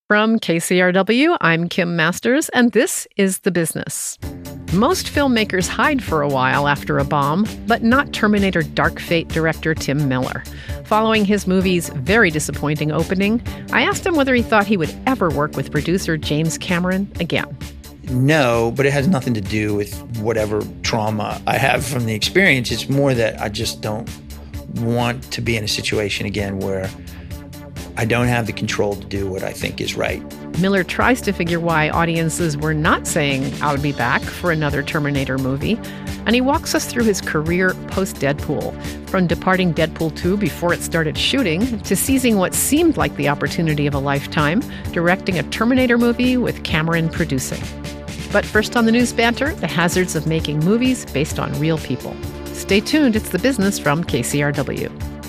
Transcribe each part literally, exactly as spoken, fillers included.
From K C R W, I'm Kim Masters, and this is The Business. Most filmmakers hide for a while after a bomb, but not Terminator Dark Fate director Tim Miller. Following his movie's very disappointing opening, I asked him whether he thought he would ever work with producer James Cameron again. No, but it has nothing to do with whatever trauma I have from the experience. It's more that I just don't want to be in a situation again where I don't have the control to do what I think is right. Miller tries to figure why audiences were not saying, "I'll be back" for another Terminator movie. And he walks us through his career post-Deadpool, from departing Deadpool two before it started shooting, to seizing what seemed like the opportunity of a lifetime, directing a Terminator movie with Cameron producing. But first on the news banter, the hazards of making movies based on real people. Stay tuned, it's The Business from K C R W.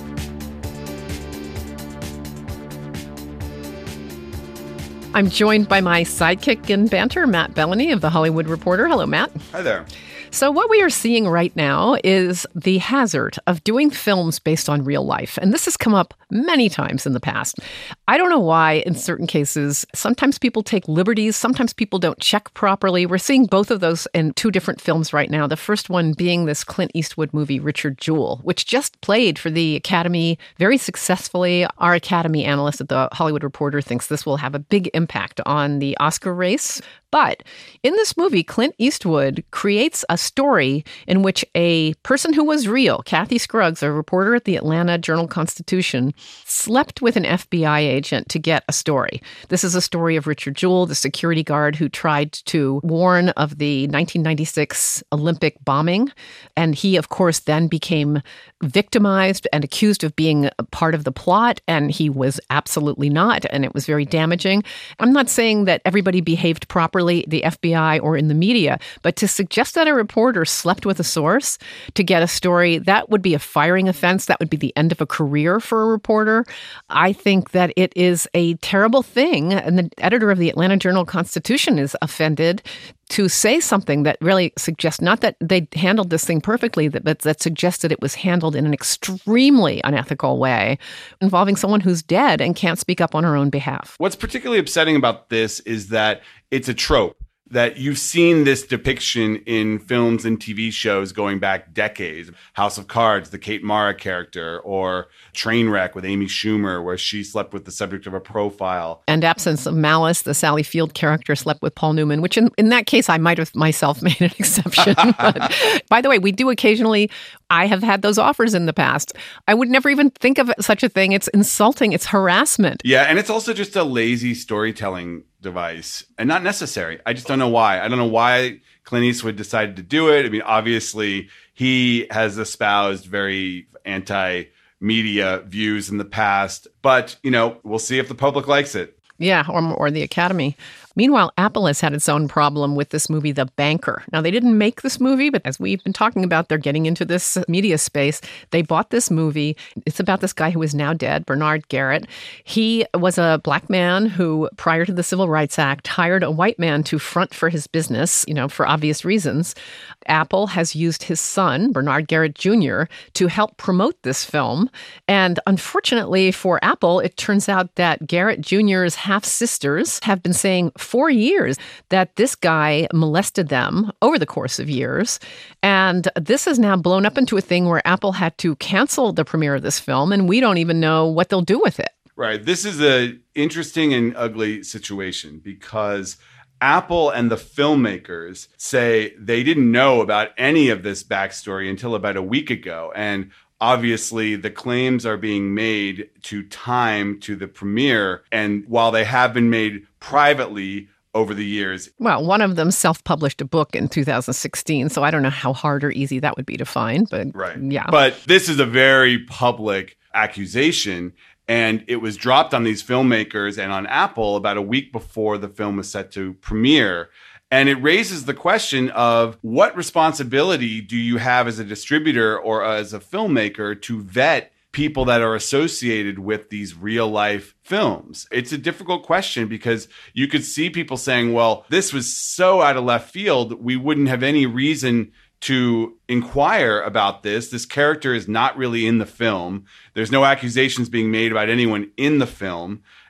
I'm joined by my sidekick in banter, Matt Bellany of The Hollywood Reporter. Hello, Matt. Hi there. So what we are seeing right now is the hazard of doing films based on real life. And this has come up many times in the past. I don't know why in certain cases, sometimes people take liberties, sometimes people don't check properly. We're seeing both of those in two different films right now. The first one being this Clint Eastwood movie, Richard Jewell, which just played for the Academy very successfully. Our Academy analyst at The Hollywood Reporter thinks this will have a big impact on the Oscar race. But in this movie, Clint Eastwood creates a story in which a person who was real, Kathy Scruggs, a reporter at the Atlanta Journal-Constitution, slept with an F B I agent to get a story. This is a story of Richard Jewell, the security guard who tried to warn of the nineteen ninety-six Olympic bombing. And he, of course, then became victimized and accused of being a part of the plot. And he was absolutely not. And it was very damaging. I'm not saying that everybody behaved properly, the F B I or in the media, but to suggest that a reporter slept with a source to get a story, that would be a firing offense. That would be the end of a career for a reporter. I think that it is a terrible thing. And the editor of the Atlanta Journal-Constitution is offended to say something that really suggests, not that they handled this thing perfectly, but that suggested it was handled in an extremely unethical way, involving someone who's dead and can't speak up on her own behalf. What's particularly upsetting about this is that it's a trope, that you've seen this depiction in films and T V shows going back decades. House of Cards, the Kate Mara character, or Trainwreck with Amy Schumer, where she slept with the subject of a profile. And Absence of Malice, the Sally Field character slept with Paul Newman, which in, in that case, I might have myself made an exception. But by the way, we do occasionally, I have had those offers in the past. I would never even think of such a thing. It's insulting. It's harassment. Yeah, and it's also just a lazy storytelling device and not necessary. I just don't know why. I don't know why Clint Eastwood decided to do it. I mean, obviously, he has espoused very anti-media views in the past, but, you know, we'll see if the public likes it. Yeah, or, or the Academy. Meanwhile, Apple has had its own problem with this movie, The Banker. Now, they didn't make this movie, but as we've been talking about, they're getting into this media space. They bought this movie. It's about this guy who is now dead, Bernard Garrett. He was a black man who, prior to the Civil Rights Act, hired a white man to front for his business, you know, for obvious reasons. Apple has used his son, Bernard Garrett Junior, to help promote this film. And unfortunately for Apple, it turns out that Garrett Junior's half-sisters have been saying for years that this guy molested them over the course of years. And this has now blown up into a thing where Apple had to cancel the premiere of this film, and we don't even know what they'll do with it. Right. This is an interesting and ugly situation because Apple and the filmmakers say they didn't know about any of this backstory until about a week ago. And obviously, the claims are being made to time to the premiere. And while they have been made privately over the years. Well, one of them self-published a book in two thousand sixteen, so I don't know how hard or easy that would be to find, but right. Yeah. But this is a very public accusation, and it was dropped on these filmmakers and on Apple about a week before the film was set to premiere. And it raises the question of what responsibility do you have as a distributor or as a filmmaker to vet people that are associated with these real life films? It's a difficult question because you could see people saying, well, this was so out of left field, we wouldn't have any reason to inquire about this. This character is not really in the film. There's no accusations being made about anyone in the film.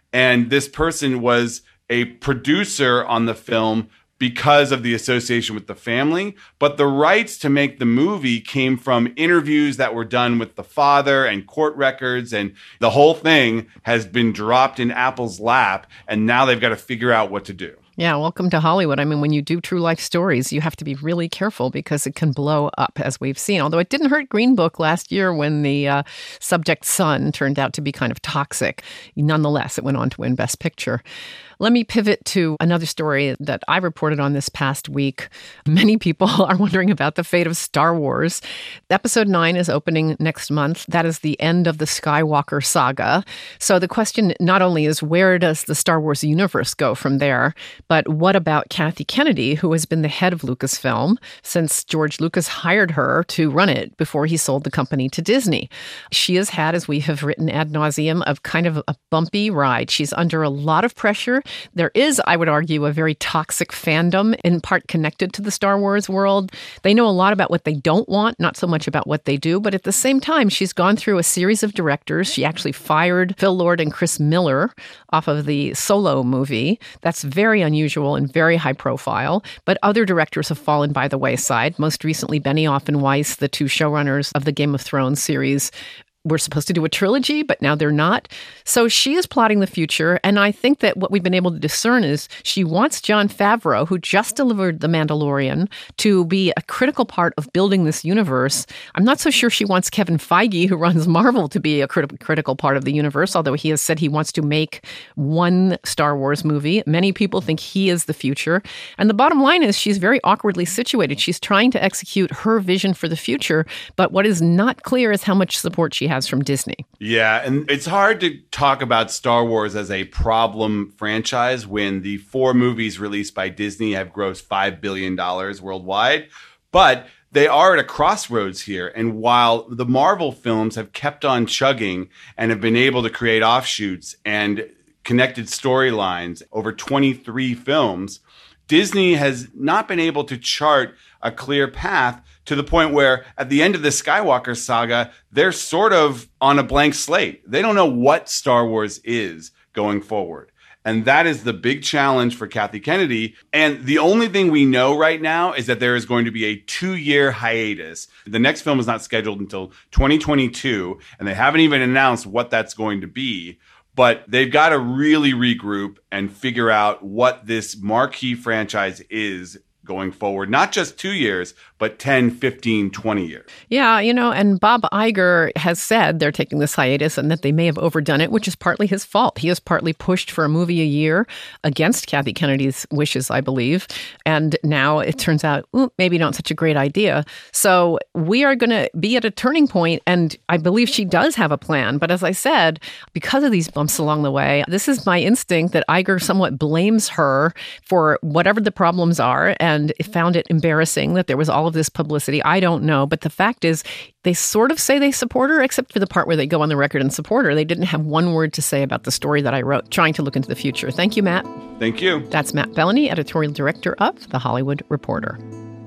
And this person was a producer on the film because of the association with the family. But the rights to make the movie came from interviews that were done with the father and court records. And the whole thing has been dropped in Apple's lap. And now they've got to figure out what to do. Yeah, welcome to Hollywood. I mean, when you do true life stories, you have to be really careful because it can blow up, as we've seen. Although it didn't hurt Green Book last year when the uh, subject's son turned out to be kind of toxic. Nonetheless, it went on to win Best Picture. Let me pivot to another story that I reported on this past week. Many people are wondering about the fate of Star Wars. Episode nine is opening next month. That is the end of the Skywalker saga. So the question not only is where does the Star Wars universe go from there, but what about Kathy Kennedy, who has been the head of Lucasfilm since George Lucas hired her to run it before he sold the company to Disney? She has had, as we have written ad nauseum, of kind of a bumpy ride. She's under a lot of pressure. There is, I would argue, a very toxic fandom, in part connected to the Star Wars world. They know a lot about what they don't want, not so much about what they do. But at the same time, she's gone through a series of directors. She actually fired Phil Lord and Chris Miller off of the Solo movie. That's very unusual and very high profile. But other directors have fallen by the wayside. Most recently, Benioff and Weiss, the two showrunners of the Game of Thrones series, were supposed to do a trilogy, but now they're not. So she is plotting the future. And I think that what we've been able to discern is she wants Jon Favreau, who just delivered The Mandalorian, to be a critical part of building this universe. I'm not so sure she wants Kevin Feige, who runs Marvel, to be a crit- critical part of the universe, although he has said he wants to make one Star Wars movie. Many people think he is the future. And the bottom line is she's very awkwardly situated. She's trying to execute her vision for the future, but what is not clear is how much support she has from Disney. Yeah, and it's hard to talk about Star Wars as a problem franchise when the four movies released by Disney have grossed five billion dollars worldwide. But they are at a crossroads here. And while the Marvel films have kept on chugging and have been able to create offshoots and connected storylines over twenty-three films, Disney has not been able to chart a clear path to the point where at the end of the Skywalker saga, they're sort of on a blank slate. They don't know what Star Wars is going forward. And that is the big challenge for Kathy Kennedy. And the only thing we know right now is that there is going to be a two-year hiatus. The next film is not scheduled until twenty twenty-two, and they haven't even announced what that's going to be. But they've got to really regroup and figure out what this marquee franchise is going forward, not just two years, but ten, fifteen, twenty years. Yeah, you know, and Bob Iger has said they're taking this hiatus and that they may have overdone it, which is partly his fault. He has partly pushed for a movie a year against Kathy Kennedy's wishes, I believe. And now it turns out, ooh, maybe not such a great idea. So we are going to be at a turning point, and I believe she does have a plan. But as I said, because of these bumps along the way, this is my instinct that Iger somewhat blames her for whatever the problems are, and and found it embarrassing that there was all of this publicity. I don't know. But the fact is, they sort of say they support her, except for the part where they go on the record and support her. They didn't have one word to say about the story that I wrote, trying to look into the future. Thank you, Matt. Thank you. That's Matt Bellany, editorial director of The Hollywood Reporter.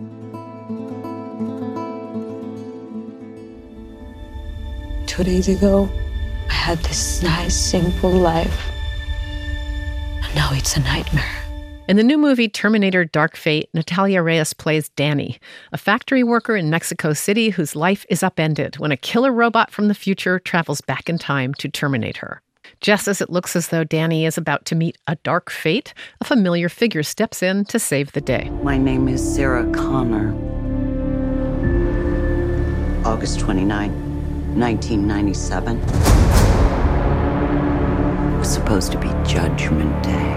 Two days ago, I had this nice, simple life. And now it's a nightmare. In the new movie Terminator Dark Fate, Natalia Reyes plays Danny, a factory worker in Mexico City whose life is upended when a killer robot from the future travels back in time to terminate her. Just as it looks as though Danny is about to meet a dark fate, a familiar figure steps in to save the day. My name is Sarah Connor. August twenty-ninth, nineteen ninety-seven. It was supposed to be Judgment Day.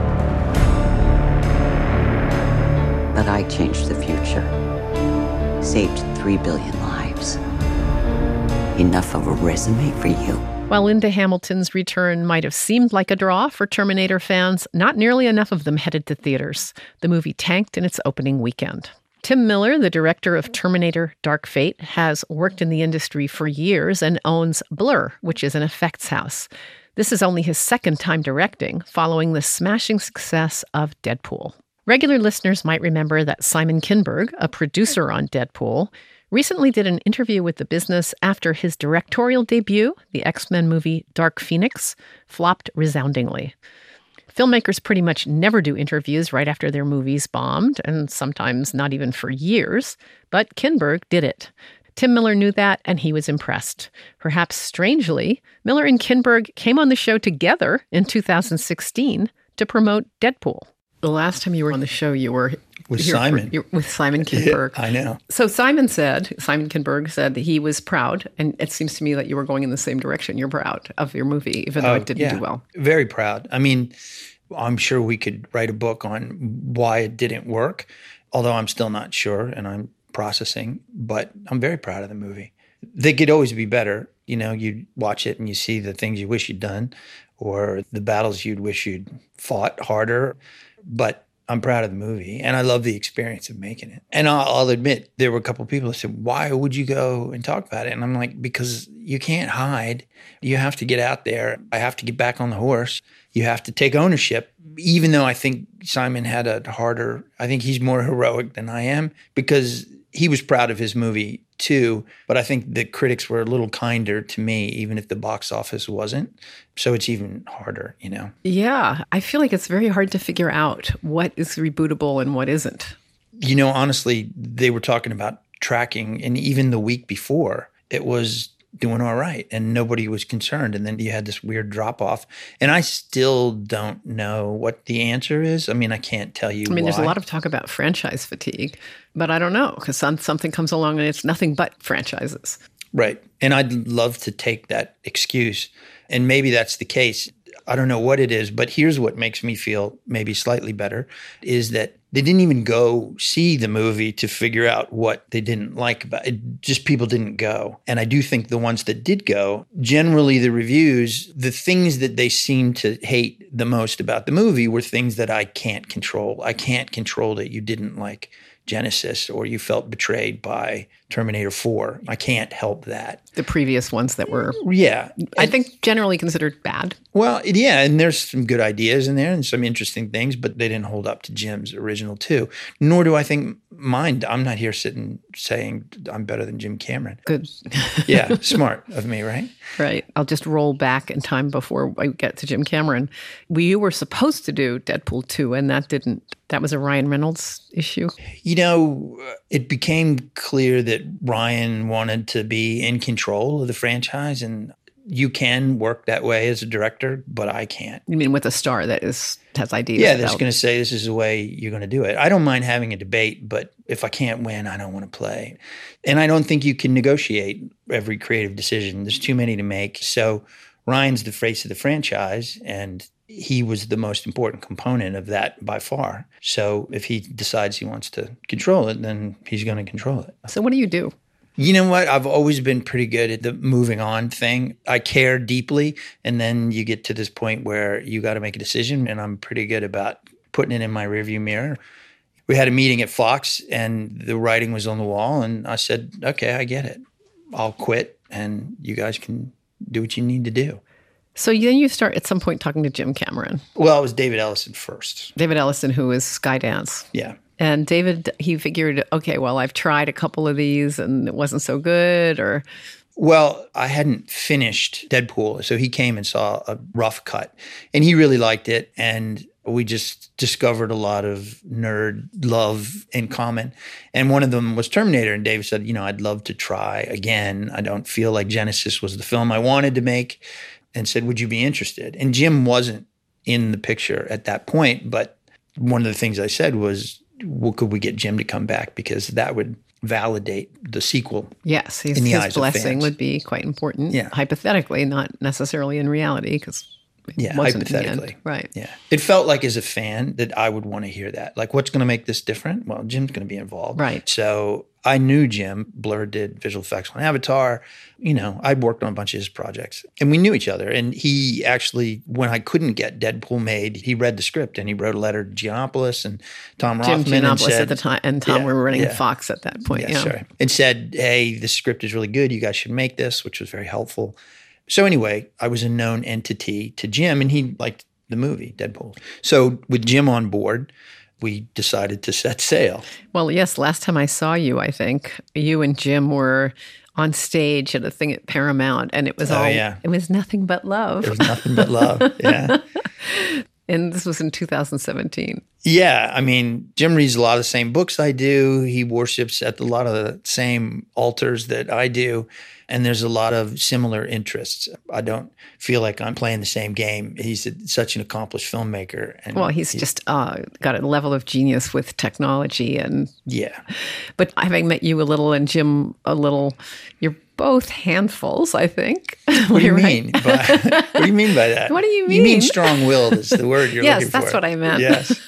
But I changed the future. Saved three billion lives. Enough of a resume for you. While Linda Hamilton's return might have seemed like a draw for Terminator fans, not nearly enough of them headed to theaters. The movie tanked in its opening weekend. Tim Miller, the director of Terminator Dark Fate, has worked in the industry for years and owns Blur, which is an effects house. This is only his second time directing, following the smashing success of Deadpool. Regular listeners might remember that Simon Kinberg, a producer on Deadpool, recently did an interview with The Business after his directorial debut, the X-Men movie Dark Phoenix, flopped resoundingly. Filmmakers pretty much never do interviews right after their movies bombed, and sometimes not even for years, but Kinberg did it. Tim Miller knew that, and he was impressed. Perhaps strangely, Miller and Kinberg came on the show together in two thousand sixteen to promote Deadpool. The last time you were on the show, you were with Simon. For, with Simon Kinberg. Yeah, I know. So Simon said, Simon Kinberg said that he was proud, and it seems to me that you were going in the same direction. You're proud of your movie, even though oh, it didn't yeah. do well. Very proud. I mean, I'm sure we could write a book on why it didn't work, although I'm still not sure, and I'm processing, but I'm very proud of the movie. They could always be better. You know, you watch it and you see the things you wish you'd done or the battles you'd wish you'd fought harder. But I'm proud of the movie, and I love the experience of making it. And I'll, I'll admit, there were a couple of people that said, why would you go and talk about it? And I'm like, because you can't hide. You have to get out there. I have to get back on the horse. You have to take ownership, even though I think Simon had a harder, I think he's more heroic than I am, because he was proud of his movie too, but I think the critics were a little kinder to me, even if the box office wasn't. So it's even harder, you know? Yeah, I feel like it's very hard to figure out what is rebootable and what isn't. You know, honestly, they were talking about tracking, and even the week before, it was doing all right, and nobody was concerned. And then you had this weird drop off. And I still don't know what the answer is. I mean, I can't tell you I mean, why. There's a lot of talk about franchise fatigue, but I don't know, because some, something comes along and it's nothing but franchises. Right. And I'd love to take that excuse. And maybe that's the case. I don't know what it is, but here's what makes me feel maybe slightly better is that they didn't even go see the movie to figure out what they didn't like about it. Just people didn't go. And I do think the ones that did go, generally the reviews, the things that they seemed to hate the most about the movie were things that I can't control. I can't control that you didn't like Genesis or you felt betrayed by Terminator four. I can't help that. The previous ones that were, yeah, I think generally considered bad. Well, yeah, and there's some good ideas in there and some interesting things, but they didn't hold up to Jim's original too. Nor do I think mine. I'm not here sitting saying I'm better than Jim Cameron. Good. Yeah, smart of me, right? Right. I'll just roll back in time before I get to Jim Cameron. We were supposed to do Deadpool two, and that didn't. That was a Ryan Reynolds issue. You know, it became clear that Ryan wanted to be in control of the franchise, and you can work that way as a director, but I can't. You mean with a star that is has ideas? Yeah, that's about- going to say this is the way you're going to do it. I don't mind having a debate, but if I can't win, I don't want to play. And I don't think you can negotiate every creative decision. There's too many to make. So Ryan's the face of the franchise, and he was the most important component of that by far. So if he decides he wants to control it, then he's going to control it. So what do you do? You know what? I've always been pretty good at the moving on thing. I care deeply, and then you get to this point where you got to make a decision, and I'm pretty good about putting it in my rearview mirror. We had a meeting at Fox, and the writing was on the wall, and I said, okay, I get it. I'll quit, and you guys can do what you need to do. So then you start at some point talking to Jim Cameron. Well, it was David Ellison first. David Ellison, who is Skydance. Yeah. And David, he figured, okay, well, I've tried a couple of these and it wasn't so good, or... Well, I hadn't finished Deadpool, so he came and saw a rough cut, and he really liked it, and we just discovered a lot of nerd love in common. And one of them was Terminator, and David said, you know, I'd love to try again. I don't feel like Genesis was the film I wanted to make, and said, would you be interested? And Jim wasn't in the picture at that point, but one of the things I said was, well, could we get Jim to come back? Because that would validate the sequel. Yes, his, in the his eyes of blessing fans. would be quite important, Yeah. hypothetically, not necessarily in reality, because it Yeah, wasn't in the hypothetically. end. Right. Yeah. It felt like as a fan that I would want to hear that. Like, what's going to make this different? Well, Jim's going to be involved. Right. So I knew Jim. Blur did visual effects on Avatar. You know, I'd worked on a bunch of his projects. And we knew each other. And he actually, when I couldn't get Deadpool made, he read the script and he wrote a letter to Giannopoulos and Tom Jim Rothman. and Giannopoulos said, at the time, and Tom Yeah, were running yeah. Fox at that point. Yeah, Yeah, sorry. And said, hey, this script is really good. You guys should make this, which was very helpful. So anyway, I was a known entity to Jim, and he liked the movie, Deadpool. So with Jim on board, we decided to set sail. Well, yes, last time I saw you, I think, you and Jim were on stage at a thing at Paramount, and it was Oh, all, yeah. it was nothing but love. It was nothing but love. Yeah. And this was in two thousand seventeen. Yeah. I mean, Jim reads a lot of the same books I do. He worships at a lot of the same altars that I do. And there's a lot of similar interests. I don't feel like I'm playing the same game. He's a, such an accomplished filmmaker. And Well, he's just uh, got a level of genius with technology. And Yeah. But having met you a little and Jim a little, you're both handfuls, I think. What do you Right? mean? By, what do you mean by that? What do you You mean mean? strong-willed is the word you're Yes, looking for. that's what I meant. Yes.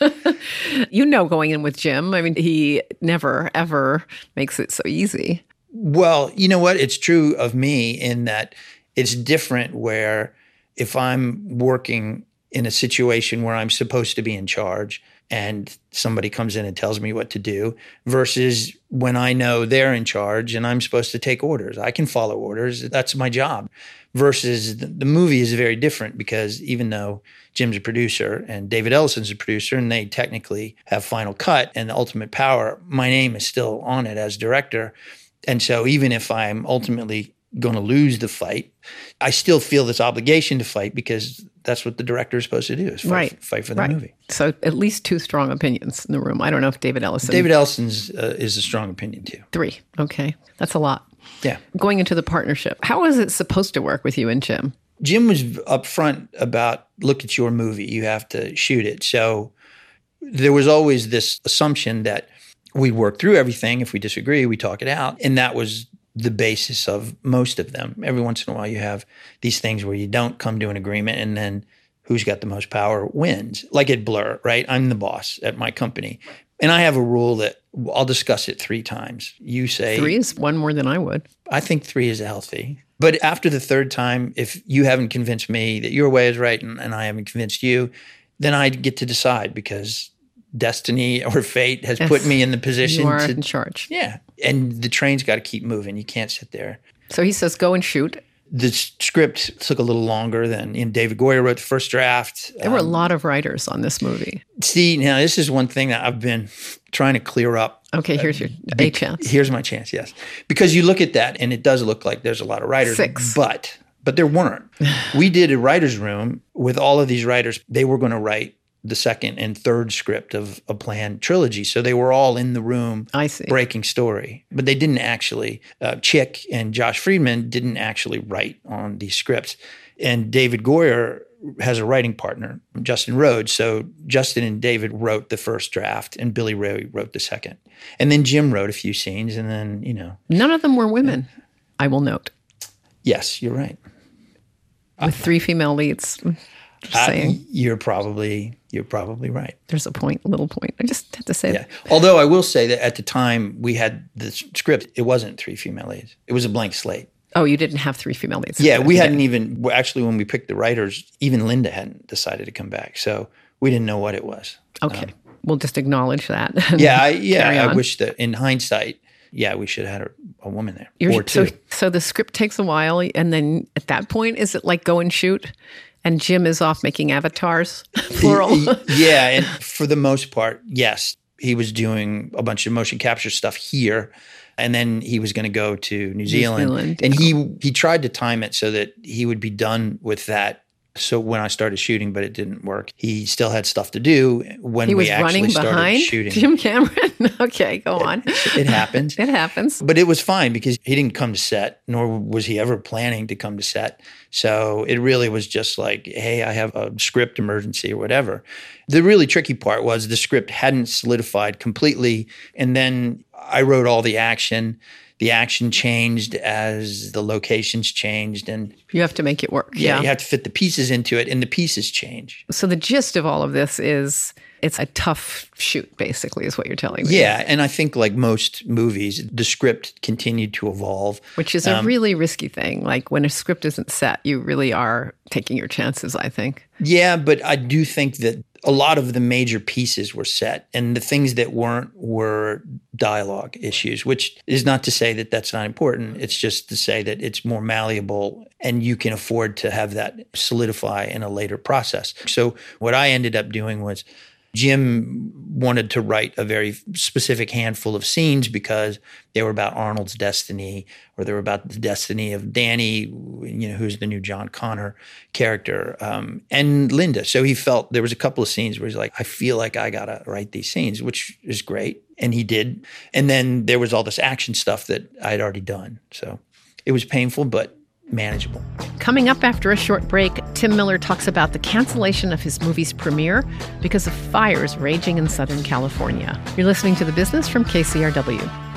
You know, going in with Jim, I mean, he never, ever makes it so easy. Well, you know what? It's true of me in that it's different where if I'm working in a situation where I'm supposed to be in charge and somebody comes in and tells me what to do versus when I know they're in charge and I'm supposed to take orders. I can follow orders. That's my job. Versus the, the movie is very different because even though Jim's a producer and David Ellison's a producer and they technically have final cut and the ultimate power, my name is still on it as director. And so even if I'm ultimately going to lose the fight, I still feel this obligation to fight because that's what the director is supposed to do, is fight, Right. fight for the Right. movie. So at least two strong opinions in the room. I don't know if David Ellison. David Ellison's uh, is a strong opinion too. Three. Okay. That's a lot. Yeah. Going into the partnership, how is it supposed to work with you and Jim? Jim was upfront about, look, it's your movie. You have to shoot it. So there was always this assumption that we'd work through everything. If we disagree, we talk it out. And that was the basis of most of them. Every once in a while, you have these things where you don't come to an agreement and then who's got the most power wins. Like at Blur, right? I'm the boss at my company. And I have a rule that I'll discuss it three times. You say— Three is one more than I would. I think three is healthy. But after the third time, if you haven't convinced me that your way is right and, and I haven't convinced you, then I get to decide because destiny or fate has Yes. put me in the position You are to— in charge. Yeah. And the train's got to keep moving. You can't sit there. So he says, go and shoot. The s- script took a little longer than— and David Goyer wrote the first draft. There were a Um, lot of writers on this movie. See, now this is one thing that I've been trying to clear up. Okay, here's your a chance. Here's my chance, yes. Because you look at that and it does look like there's a lot of writers. Six. But, but there weren't. We did a writer's room with all of these writers. They were going to write the second and third script of a planned trilogy. So they were all in the room I see. breaking story. But they didn't actually— uh, Chick and Josh Friedman didn't actually write on these scripts. And David Goyer has a writing partner, Justin Rhodes. So Justin and David wrote the first draft and Billy Ray wrote the second. And then Jim wrote a few scenes and then, you know. None of them were women, I will note, Yes, you're right. with three female leads. Just Uh, saying. you're probably you're probably right. There's a point, a little point. I just had to say Yeah. that. Although I will say that at the time we had the s- script, it wasn't three female leads. It was a blank slate. Oh, you didn't have three female leads. Yeah, we hadn't even— well, actually, when we picked the writers, even Linda hadn't decided to come back, so we didn't know what it was. Okay. We'll just acknowledge that. Yeah, I, Carry yeah. I on. wish that in hindsight, yeah, we should have had a, a woman there You're- or two. So, so the script takes a while, and then at that point, is it like go and shoot, and Jim is off making avatars, plural? Y- yeah, and for the most part, yes, he was doing a bunch of motion capture stuff here. And then he was going to go to New Zealand, Zealand, and he he tried to time it so that he would be done with that. So when I started shooting, but it didn't work. He still had stuff to do when He was we actually running started behind shooting. Jim Cameron. Okay, go on. It happened. It happens. But it was fine because he didn't come to set, nor was he ever planning to come to set. So it really was just like, hey, I have a script emergency or whatever. The really tricky part was the script hadn't solidified completely. And then I wrote all the action. The action changed as the locations changed. And You have to make it work. yeah, Yeah. you have to fit the pieces into it, and the pieces change. So the gist of all of this is it's a tough shoot, basically, is what you're telling me. Yeah, and I think like most movies, the script continued to evolve. Which is a really risky thing. Like when a script isn't set, you really are taking your chances, I think. Yeah, but I do think that a lot of the major pieces were set, and the things that weren't were dialogue issues, which is not to say that that's not important. It's just to say that it's more malleable and you can afford to have that solidify in a later process. So what I ended up doing was Jim wanted to write a very specific handful of scenes because they were about Arnold's destiny, or they were about the destiny of Danny, you know, who's the new John Connor character, um, and Linda. So he felt there was a couple of scenes where he's like, I feel like I got to write these scenes, which is great. And he did. And then there was all this action stuff that I had already done. So it was painful, but manageable. Coming up after a short break, Tim Miller talks about the cancellation of his movie's premiere because of fires raging in Southern California. You're listening to The Business from K C R W.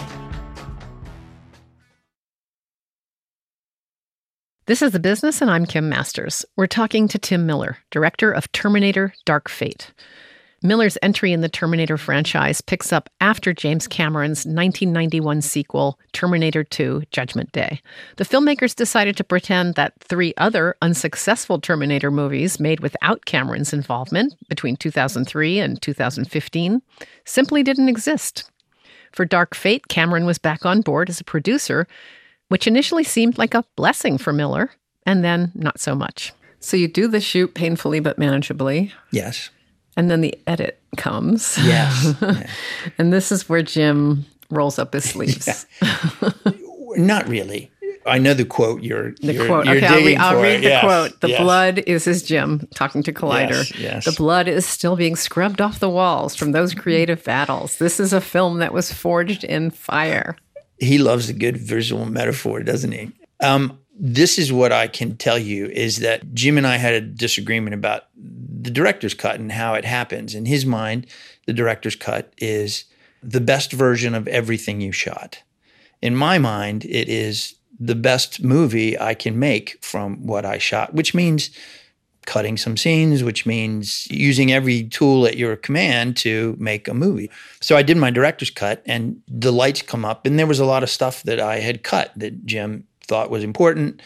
This is The Business, and I'm Kim Masters. We're talking to Tim Miller, director of Terminator: Dark Fate. Miller's entry in the Terminator franchise picks up after James Cameron's nineteen ninety-one sequel, Terminator two: Judgment Day. The filmmakers decided to pretend that three other unsuccessful Terminator movies made without Cameron's involvement between two thousand three and two thousand fifteen simply didn't exist. For Dark Fate, Cameron was back on board as a producer, which initially seemed like a blessing for Miller, and then not so much. So you do the shoot painfully but manageably. Yes. And then the edit comes. Yes. Yeah. And this is where Jim rolls up his sleeves. Yeah. Not really. I know the quote you're The you're, quote. you're Okay, I'll, digging re- I'll for. read the Yes. quote. The Yes. blood is his Jim talking to Collider. Yes, yes. The blood is still being scrubbed off the walls from those creative battles. This is a film that was forged in fire. He loves a good visual metaphor, doesn't he? Um, this is what I can tell you is that Jim and I had a disagreement about the director's cut and how it happens. In his mind, the director's cut is the best version of everything you shot. In my mind, it is the best movie I can make from what I shot, which means cutting some scenes, which means using every tool at your command to make a movie. So I did my director's cut, and the lights come up, and there was a lot of stuff that I had cut that Jim thought was important,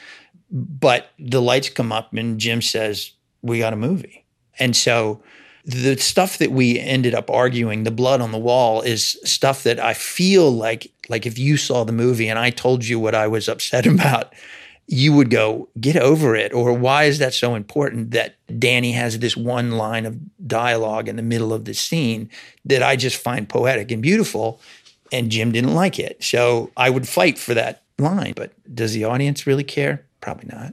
but the lights come up and Jim says, we got a movie. And so the stuff that we ended up arguing, the blood on the wall, is stuff that I feel like, like if you saw the movie and I told you what I was upset about, you would go, get over it. Or why is that so important that Danny has this one line of dialogue in the middle of the scene that I just find poetic and beautiful, and Jim didn't like it. So I would fight for that line. But does the audience really care? Probably not.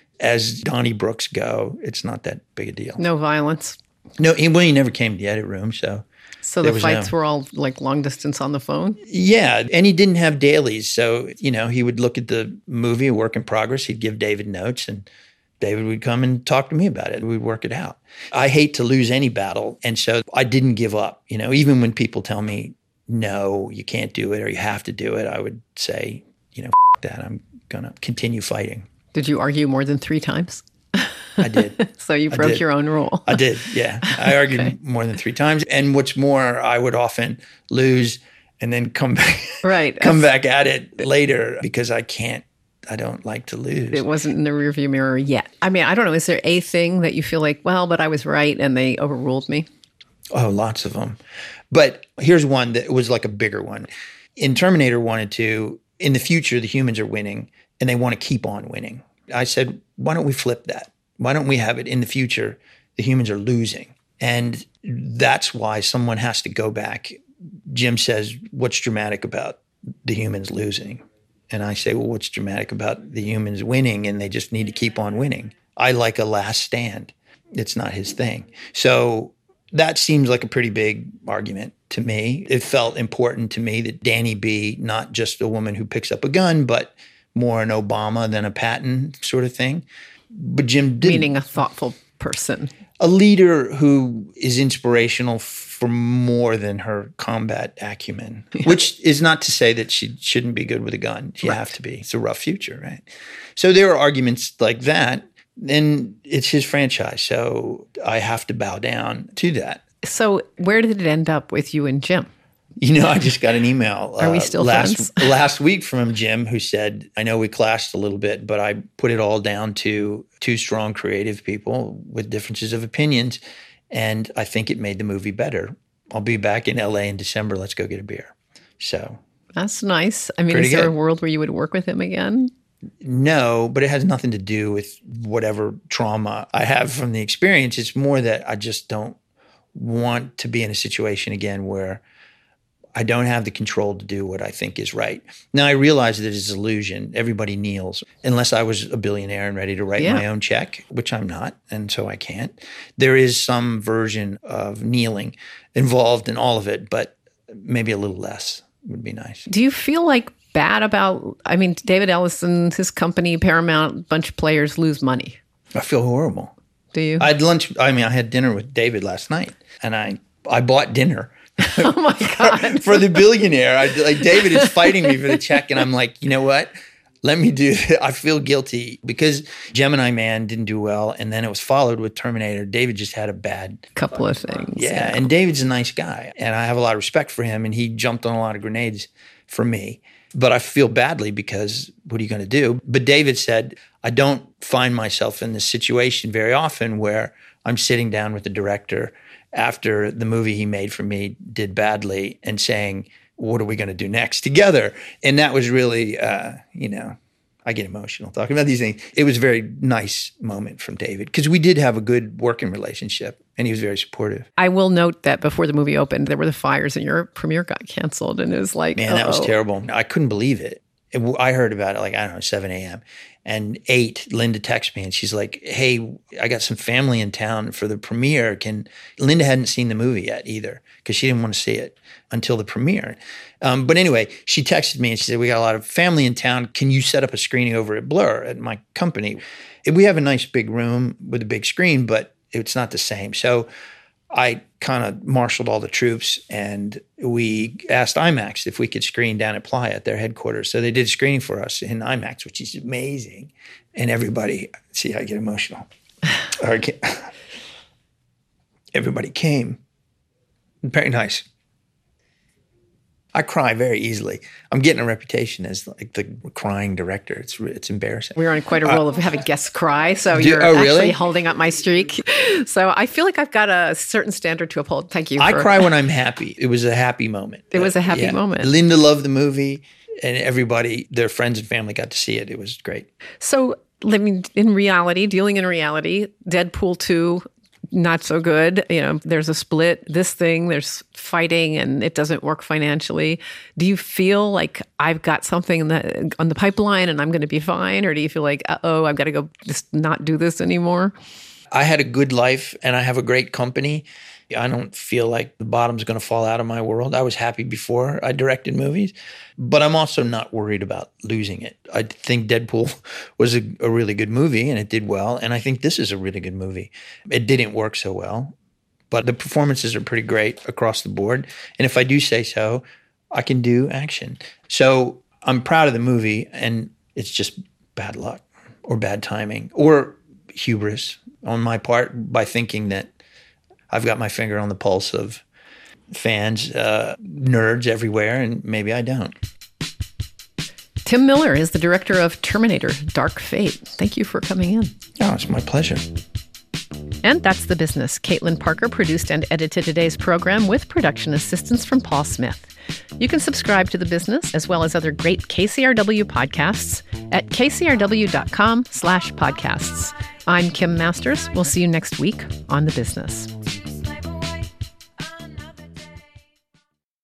As Donnie Brooks go, it's not that big a deal. No violence. No, he, well, he never came to the edit room, so. So there the was fights no- were all like long distance on the phone? Yeah, and he didn't have dailies. So, you know, he would look at the movie, a work in progress. He'd give David notes, and David would come and talk to me about it. We'd work it out. I hate to lose any battle, and so I didn't give up. You know, even when people tell me, no, you can't do it or you have to do it, I would say, you know, F- that. I'm going to continue fighting. Did you argue more than three times? I did. So you I broke did. your own rule. I did, yeah. I argued Okay. more than three times. And what's more, I would often lose and then come back, Right. come back at it later because I can't, I don't like to lose. It wasn't in the rearview mirror yet. I mean, I don't know. Is there a thing that you feel like, well, but I was right and they overruled me? Oh, lots of them. But here's one that was like a bigger one. In Terminator one and two, in the future, the humans are winning and they want to keep on winning. I said, why don't we flip that? Why don't we have it in the future, the humans are losing? And that's why someone has to go back. Jim says, what's dramatic about the humans losing? And I say, well, what's dramatic about the humans winning? And they just need to keep on winning. I like a last stand. It's not his thing. So that seems like a pretty big argument to me. It felt important to me that Danny be not just a woman who picks up a gun, but more an Obama than a Patton sort of thing. But Jim didn't. Meaning a thoughtful person. A leader who is inspirational for more than her combat acumen, which is not to say that she shouldn't be good with a gun. She Right. have to be. It's a rough future, right? So there are arguments like that, and it's his franchise. So I have to bow down to that. So where did it end up with you and Jim? You know, I just got an email Are we uh, still last, friends? last week from Jim who said, I know we clashed a little bit, but I put it all down to two strong creative people with differences of opinions, and I think it made the movie better. I'll be back in L A in December. Let's go get a beer. So That's nice. I mean, Pretty is there good. a world where you would work with him again? no, but it has nothing to do with whatever trauma I have from the experience. It's more that I just don't want to be in a situation again where I don't have the control to do what I think is right. Now, I realize that it's an illusion. Everybody kneels. Unless I was a billionaire and ready to write Yeah. my own check, which I'm not, and so I can't. There is some version of kneeling involved in all of it, but maybe a little less would be nice. Do you feel like bad about, I mean, David Ellison, his company, Paramount, a bunch of players lose money. I feel horrible. Do you? I had lunch. I mean, I had dinner with David last night, and I I bought dinner. Oh my God. For the billionaire. I, like David is fighting me for the check, and I'm like, you know what? Let me do it. I feel guilty because Gemini Man didn't do well, and then it was followed with Terminator. David just had a bad couple of things. Yeah, and David's a nice guy, and I have a lot of respect for him, and he jumped on a lot of grenades for me. But I feel badly because what are you going to do? But David said, I don't find myself in this situation very often where I'm sitting down with the director after the movie he made for me did badly and saying, what are we going to do next together? And that was really, uh, you know, I get emotional talking about these things. It was a very nice moment from David because we did have a good working relationship and he was very supportive. I will note that before the movie opened, there were the fires and your premiere got canceled. And it was like, man, that was uh-oh. terrible. I couldn't believe it. it. I heard about it like, I don't know, seven a.m. And eight, Linda texts me and she's like, hey, I got some family in town for the premiere. Can Linda hadn't seen the movie yet either because she didn't want to see it until the premiere. Um, but anyway, she texted me and she said, we got a lot of family in town. Can you set up a screening over at Blur at my company? We have a nice big room with a big screen, but it's not the same. So I kind of marshaled all the troops and we asked IMAX if we could screen down at Playa at their headquarters. So they did a screening for us in IMAX, which is amazing. And everybody, see, I get emotional. Everybody came. Very nice. I cry very easily. I'm getting a reputation as like the crying director. It's it's embarrassing. We're on quite a roll uh, of having guests cry, so do, you're oh, actually really? holding up my streak. So I feel like I've got a certain standard to uphold. Thank you. I for, cry when I'm happy. It was a happy moment. It was a happy yeah. moment. Linda loved the movie, and everybody, their friends and family got to see it. It was great. So living in reality, dealing in reality, Deadpool two, not so good. You know, there's a split. This thing, there's fighting, and it doesn't work financially. Do you feel like I've got something in the, on the pipeline, and I'm going to be fine, or do you feel like, uh oh, I've got to go just not do this anymore? I had a good life, and I have a great company. I don't feel like the bottom's going to fall out of my world. I was happy before I directed movies, but I'm also not worried about losing it. I think Deadpool was a, a really good movie and it did well. And I think this is a really good movie. It didn't work so well, but the performances are pretty great across the board. And if I do say so, I can do action. So I'm proud of the movie, and it's just bad luck or bad timing or hubris on my part by thinking that I've got my finger on the pulse of fans, uh, nerds everywhere, and maybe I don't. Tim Miller is the director of Terminator: Dark Fate. Thank you for coming in. Oh, it's my pleasure. And that's The Business. Caitlin Parker produced and edited today's program with production assistance from Paul Smith. You can subscribe to The Business as well as other great K C R W podcasts at kcrw.com slash podcasts. I'm Kim Masters. We'll see you next week on The Business.